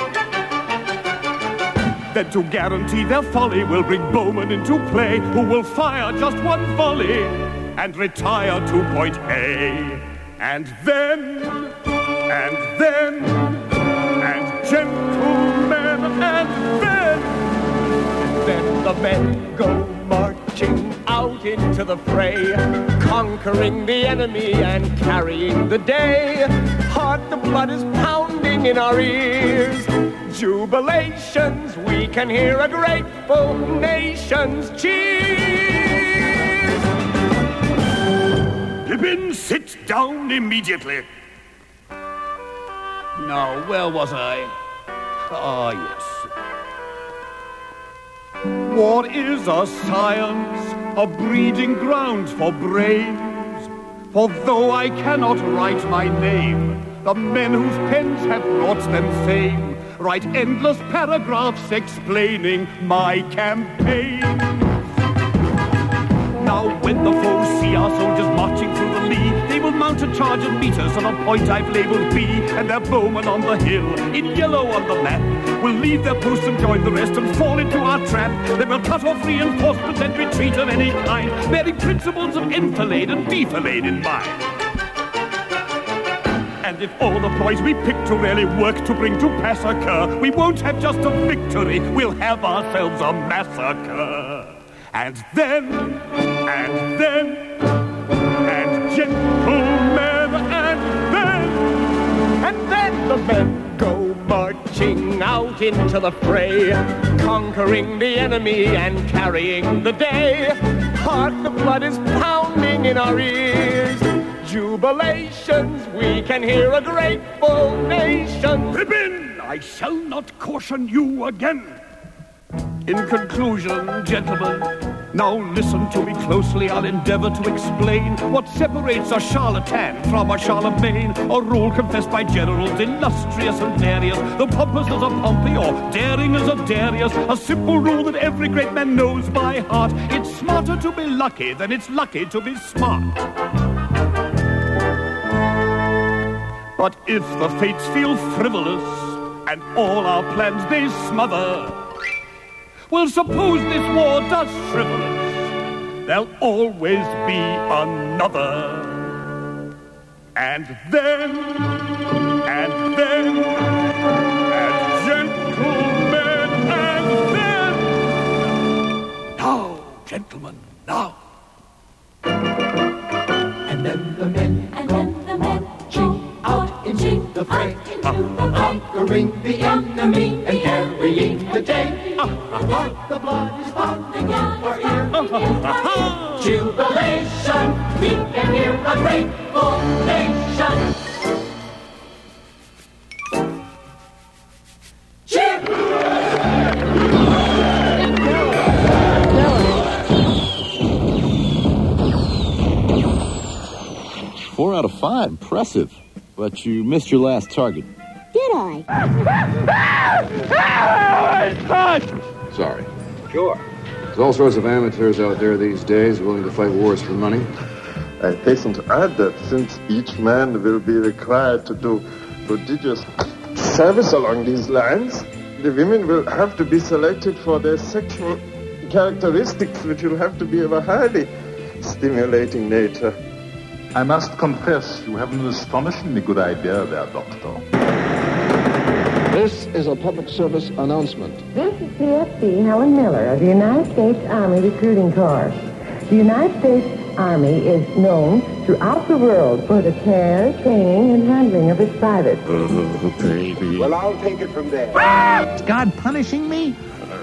Then to guarantee their folly, we'll bring Bowman into play, who will fire just one volley and retire to point A. And then, and then, and gentlemen, and then, then the men go marching out into the fray, conquering the enemy and carrying the day. Heart, the blood is pounding in our ears. Jubilations, we can hear a grateful nation's cheers. Pippin, sit down immediately. Now, where was I? Ah, yes. War is a science, a breeding ground for brains. For though I cannot write my name, the men whose pens have brought them fame write endless paragraphs explaining my campaign. Now when the foes see our soldiers marching through the lee, they will mount a charge and meet us on a point I've labeled B, and their bowmen on the hill, in yellow on the map, will leave their post and join the rest and fall into our trap. They will cut off reinforcements and retreat of any kind, bearing principles of enfilade and defilade in mind. And if all the ploys we pick to really work to bring to pass occur, we won't have just a victory, we'll have ourselves a massacre. And then, and then, and gentlemen, and then, and then the men go marching out into the fray, conquering the enemy and carrying the day. Heart, the blood is pounding in our ears. Jubilations, we can hear a grateful nation. Pippin, I shall not caution you again. In conclusion, gentlemen, now listen to me closely. I'll endeavor to explain what separates a charlatan from a Charlemagne, a rule confessed by generals illustrious and various, the pompous as a Pompey or daring as a Darius, a simple rule that every great man knows by heart. It's smarter to be lucky than it's lucky to be smart. But if the fates feel frivolous and all our plans they smother, well, suppose this war does frivolous, there'll always be another. And then, and then, and gentlemen, and then. Now, gentlemen, now. And then the men, and then the men, out into the fray, conquering the enemy and carrying the day. The blood is pounding in our ear. Jubilation, we can hear a grateful nation. Cheer! Four out of five, impressive. But you missed your last target. Did I? Sorry. Sure. There's all sorts of amateurs out there these days willing to fight wars for money. I hasten to add that since each man will be required to do prodigious service along these lines, the women will have to be selected for their sexual characteristics, which will have to be of a highly stimulating nature. I must confess, you have an astonishingly good idea there, Doctor. This is a public service announcement. This is C F C Helen Miller of the United States Army Recruiting Corps. The United States Army is known throughout the world for the care, training, and handling of its privates. Oh, baby. Well, I'll take it from there. Is God punishing me?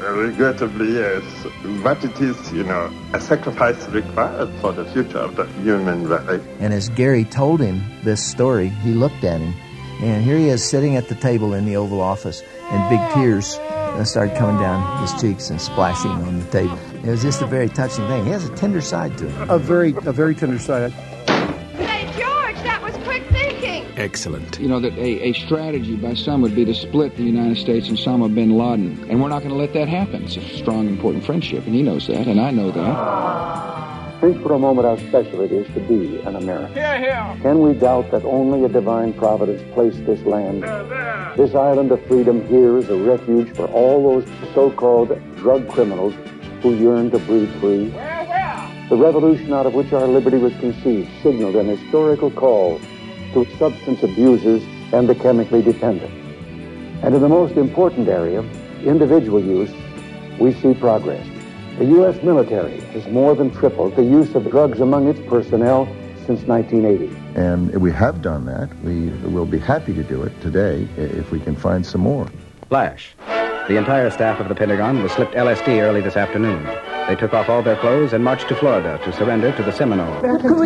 regrettably, yes. But it is, you know, a sacrifice required for the future of the human race. And as Gary told him this story, he looked at him, and here he is sitting at the table in the Oval Office, and big tears started coming down his cheeks and splashing on the table. It was just a very touching thing. He has a tender side to him. A very, a very tender side. Hey, George, that was quick thinking. Excellent. You know, that a, a strategy by some would be to split the United States and Osama bin Laden. And we're not going to let that happen. It's a strong, important friendship, and he knows that, and I know that. Think for a moment how special it is to be an American. Here, here. Can we doubt that only a divine providence placed this land, this island of freedom here as a refuge for all those so-called drug criminals who yearn to breathe free? Where, where? The revolution out of which our liberty was conceived signaled an historical call to substance abusers and the chemically dependent. And in the most important area, individual use, we see progress. The U S military has more than tripled the use of drugs among its personnel since nineteen eighty. And we have done that. We will be happy to do it today if we can find some more. Flash. The entire staff of the Pentagon was slipped L S D early this afternoon. They took off all their clothes and marched to Florida to surrender to the Seminoles.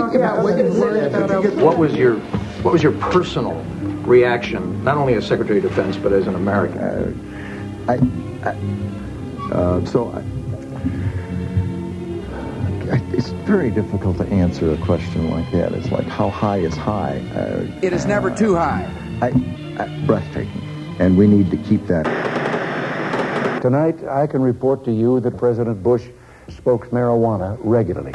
What was your, what was your personal reaction, not only as Secretary of Defense, but as an American? Uh, I, I, uh, so I, it's very difficult to answer a question like that. It's like, how high is high? Uh, it is never too high. I, I, breathtaking. And we need to keep that. Tonight, I can report to you that President Bush smokes marijuana regularly.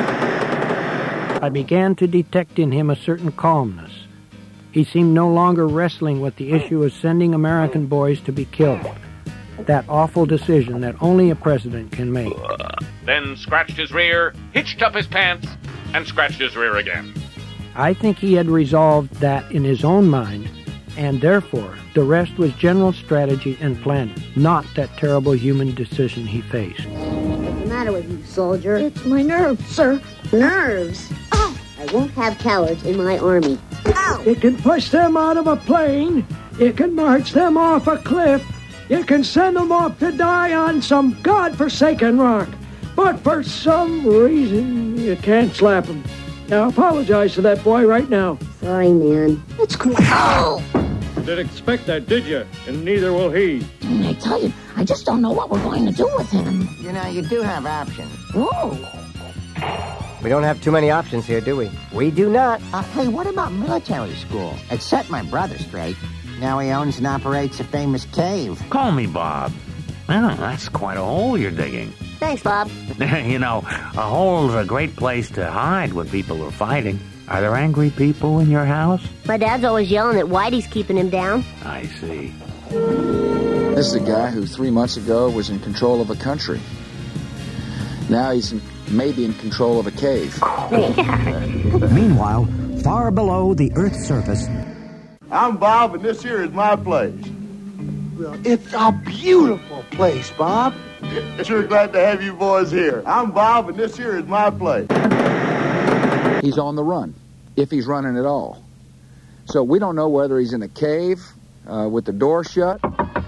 I began to detect in him a certain calmness. He seemed no longer wrestling with the issue of sending American boys to be killed. That awful decision that only a president can make. Then scratched his rear, hitched up his pants, and scratched his rear again. I think he had resolved that in his own mind, and therefore the rest was general strategy and planning, not that terrible human decision he faced. What's the matter with you, soldier? It's my nerves, sir. Nerves? Oh! I won't have cowards in my army. Ow! It can push them out of a plane. It can march them off a cliff. You can send them off to die on some godforsaken rock. But for some reason, you can't slap them. Now, apologize to that boy right now. Sorry, man. It's cool. Oh! You didn't expect that, did you? And neither will he. I tell you, I just don't know what we're going to do with him. You know, you do have options. Whoa! We don't have too many options here, do we? We do not. Uh, hey, what about military school? It set my brother straight. Now he owns and operates a famous cave. Call me Bob. Well, that's quite a hole you're digging. Thanks, Bob. You know, a hole's a great place to hide when people are fighting. Are there angry people in your house? My dad's always yelling that Whitey's keeping him down. I see. This is a guy who three months ago was in control of a country. Now he's in, maybe in control of a cave. Meanwhile, far below the Earth's surface... I'm Bob, and this here is my place. Well, it's a beautiful place, Bob. Sure glad to have you boys here. I'm Bob, and this here is my place. He's on the run, if he's running at all. So we don't know whether he's in a cave uh, with the door shut.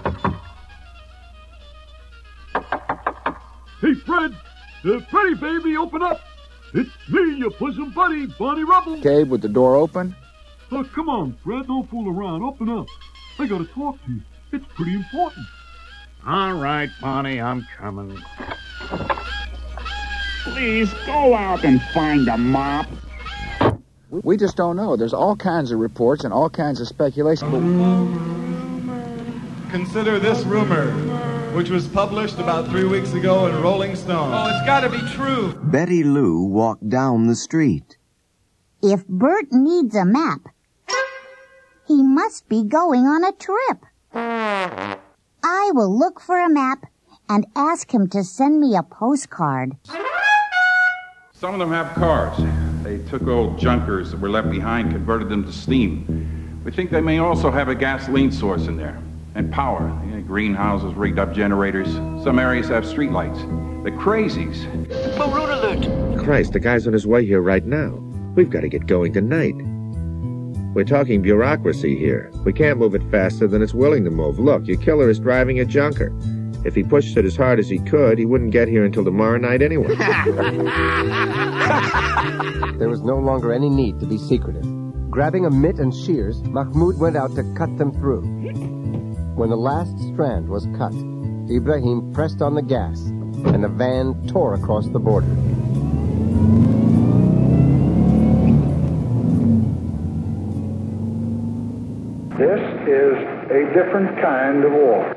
Hey, Fred. Uh, Freddy, baby, open up. It's me, your bosom buddy, Barney Rubble. Cave with the door open. Oh, come on, Fred. Don't fool around. Open up. I gotta talk to you. It's pretty important. All right, Barney, I'm coming. Please go out and find a mop. We just don't know. There's all kinds of reports and all kinds of speculation. Consider this rumor, which was published about three weeks ago in Rolling Stone. Oh, it's gotta be true. Betty Lou walked down the street. If Bert needs a map, he must be going on a trip. I will look for a map and ask him to send me a postcard. Some of them have cars. They took old junkers that were left behind, converted them to steam. We think they may also have a gasoline source in there. And power. You know, greenhouses, rigged up generators. Some areas have streetlights. The crazies. Maroon alert! Christ, the guy's on his way here right now. We've got to get going tonight. We're talking bureaucracy here. We can't move it faster than it's willing to move. Look, your killer is driving a junker. If he pushed it as hard as he could, he wouldn't get here until tomorrow night anyway. There was no longer any need to be secretive. Grabbing a mitt and shears, Mahmoud went out to cut them through. When the last strand was cut, Ibrahim pressed on the gas, and the van tore across the border. This is a different kind of war.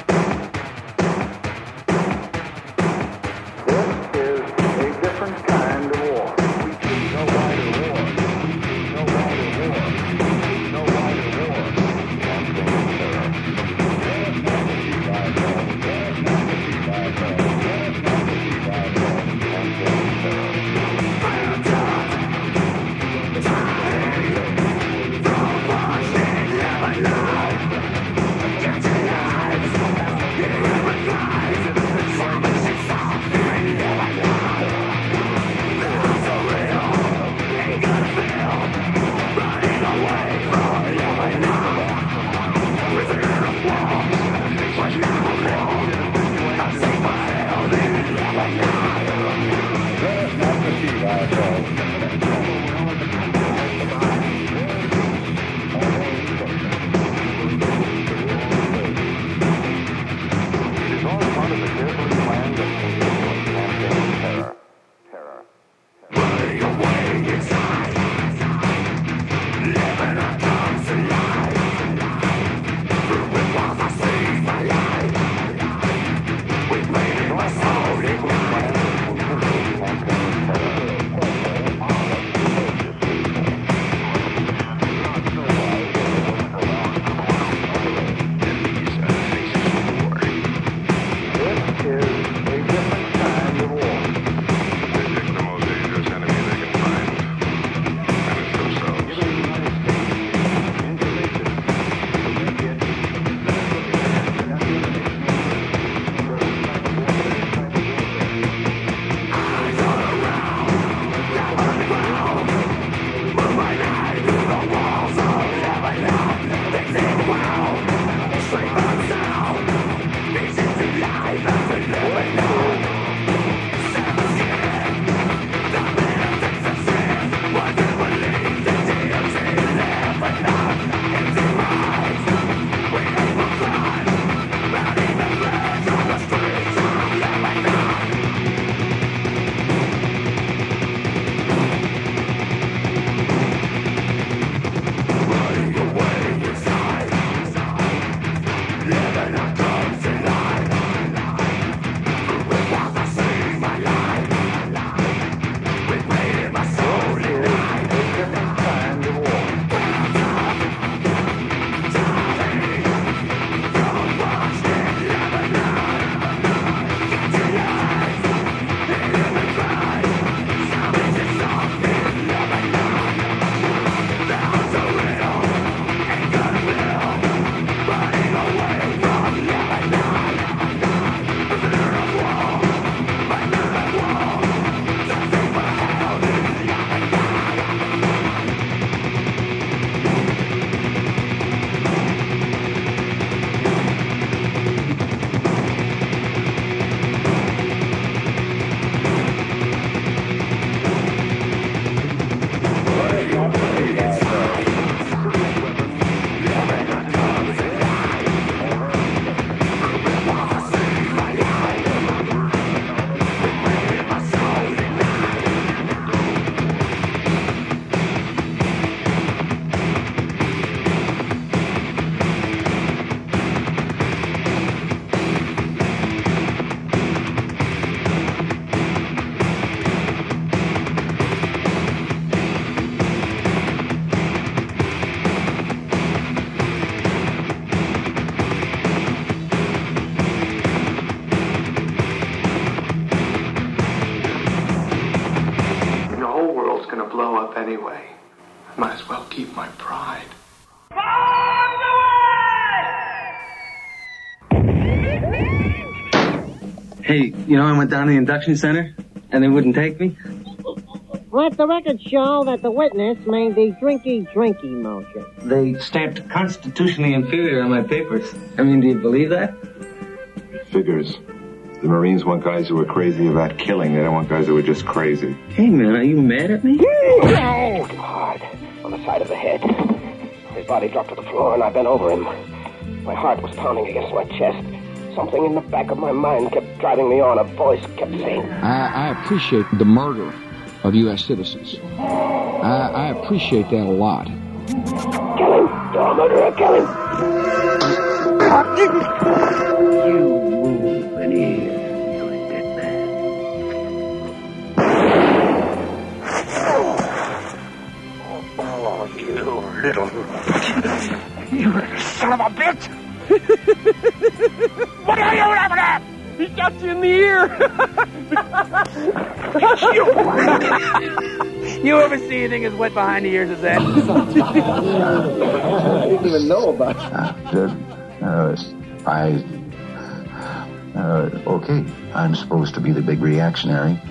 anyway. Might as well keep my pride. Hey, you know, I went down to the induction center, and they wouldn't take me. Let the record show that the witness made the drinky-drinky motion. They stamped constitutionally inferior on my papers. I mean, do you believe that? Figures. The Marines want guys who are crazy about killing. They don't want guys who are just crazy. Hey, man, are you mad at me? No! Hard. On the side of the head. His body dropped to the floor, and I bent over him. My heart was pounding against my chest. Something in the back of my mind kept driving me on. A voice kept saying... I, I appreciate the murder of U S citizens. I, I appreciate that a lot. Kill him! You're a murderer, kill him! You move an ear, you're a dead man. Oh, you little... You son of a bitch! What are you laughing at? He got you in the ear! you. You ever see anything as wet behind the ears as that? I didn't even know about it. Uh, uh, I... Uh, okay, I'm supposed to be the big reactionary.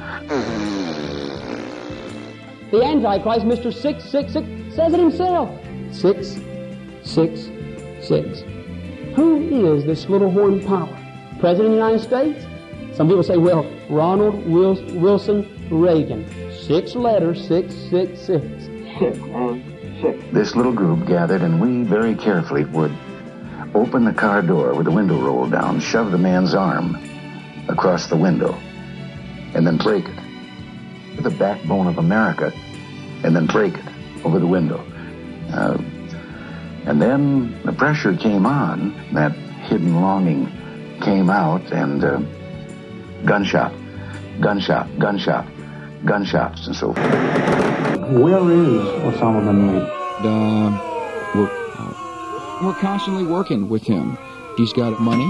The Antichrist, Mister six six six, says it himself. six six six. Who is this little horn power? President of the United States? Some people say, well, Ronald Wilson Reagan. Six letters, six six six. Six, man, six. This little group gathered, and we very carefully would open the car door with the window rolled down, shove the man's arm across the window, and then break it. The backbone of America, and then break it over the window. Uh, and then the pressure came on, that hidden longing came out, and uh, gunshot, gunshot, gunshot, gunshots, and so forth. Where is Osama bin Laden? Uh, we're, uh, we're constantly working with him. He's got money.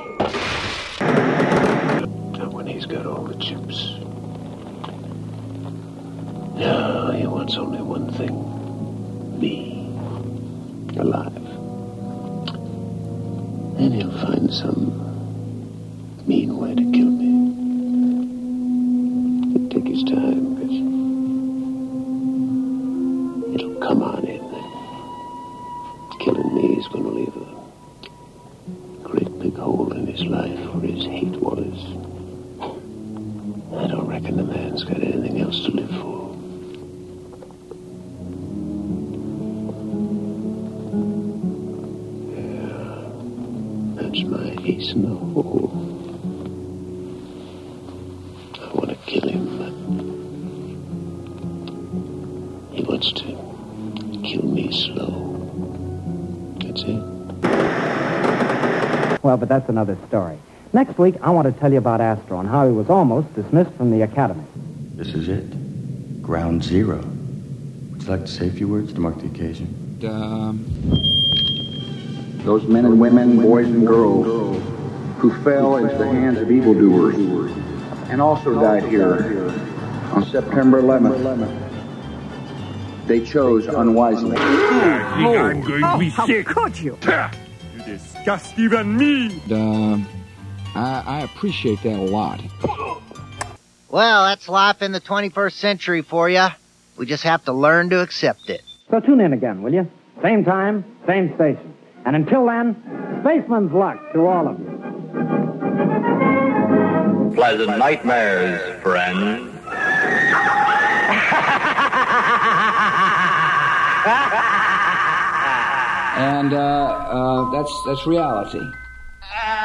And when he's got all the chips. No, he wants only one thing. Me. Alive. Then he'll find some mean way to kill me. It'll take his time, but it'll come on in. Killing me is going to leave a great big hole in his life where his hate was. I don't reckon the man's got anything else to live for. That's my ace in the hole. I want to kill him, but he wants to kill me slow. That's it. Well, but that's another story. Next week, I want to tell you about Astro and how he was almost dismissed from the academy. This is it. Ground zero. Would you like to say a few words to mark the occasion? Um... Those men and women, boys and girls, who fell into the hands of evildoers and also died here on September eleventh. They chose unwisely. I think I'm going to be oh, sick. How could you? You disgust even me. Uh, I, I appreciate that a lot. Well, that's life in the twenty-first century for you. We just have to learn to accept it. So tune in again, will you? Same time, same station. And until then, spaceman's luck to all of you. Pleasant nightmares, friend. And uh, uh, that's that's reality.